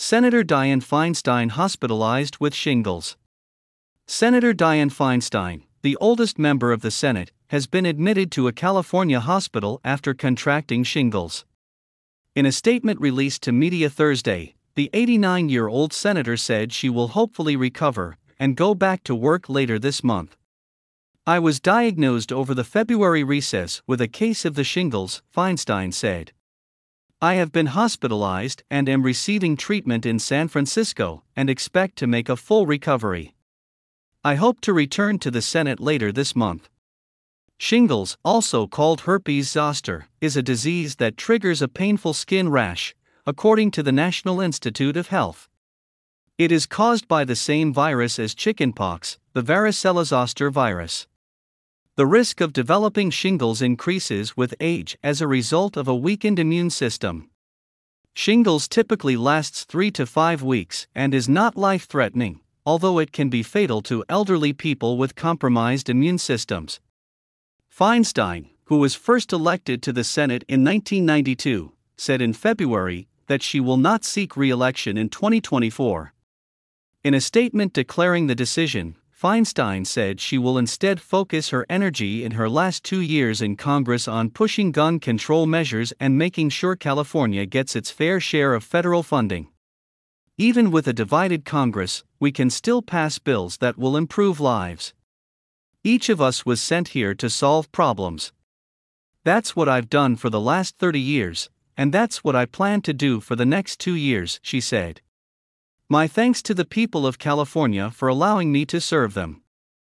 Senator Dianne Feinstein hospitalized with shingles. Senator Dianne Feinstein, the oldest member of the Senate, has been admitted to a California hospital after contracting shingles. In a statement released to media Thursday, the 89-year-old senator said she will hopefully recover and go back to work later this month. "I was diagnosed over the February recess with a case of the shingles," Feinstein said. "I have been hospitalized and am receiving treatment in San Francisco and expect to make a full recovery. I hope to return to the Senate later this month." Shingles, also called herpes zoster, is a disease that triggers a painful skin rash, according to the National Institute of Health. It is caused by the same virus as chickenpox, the varicella zoster virus. The risk of developing shingles increases with age as a result of a weakened immune system. Shingles typically lasts 3 to 5 weeks and is not life-threatening, although it can be fatal to elderly people with compromised immune systems. Feinstein, who was first elected to the Senate in 1992, said in February that she will not seek re-election in 2024. In a statement declaring the decision, Feinstein said she will instead focus her energy in her last 2 years in Congress on pushing gun control measures and making sure California gets its fair share of federal funding. "Even with a divided Congress, we can still pass bills that will improve lives. Each of us was sent here to solve problems. That's what I've done for the last 30 years, and that's what I plan to do for the next 2 years," she said. "My thanks to the people of California for allowing me to serve them."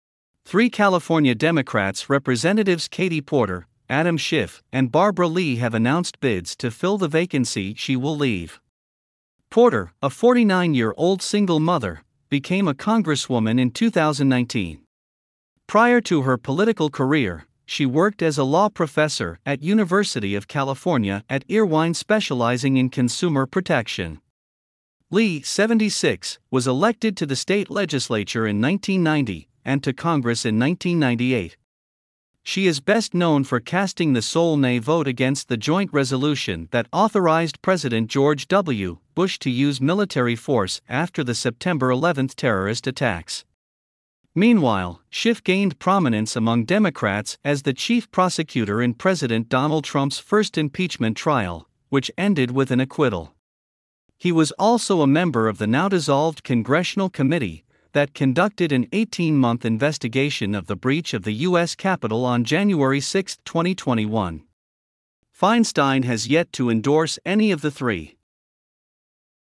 3 California Democrats Representatives Katie Porter, Adam Schiff, and Barbara Lee have announced bids to fill the vacancy she will leave. Porter, a 49-year-old single mother, became a congresswoman in 2019. Prior to her political career, she worked as a law professor at University of California at Irvine specializing in consumer protection. Lee, 76, was elected to the state legislature in 1990 and to Congress in 1998. She is best known for casting the sole nay vote against the joint resolution that authorized President George W. Bush to use military force after the September 11 terrorist attacks. Meanwhile, Schiff gained prominence among Democrats as the chief prosecutor in President Donald Trump's first impeachment trial, which ended with an acquittal. He was also a member of the now-dissolved Congressional Committee that conducted an 18-month investigation of the breach of the U.S. Capitol on January 6, 2021. Feinstein has yet to endorse any of the 3.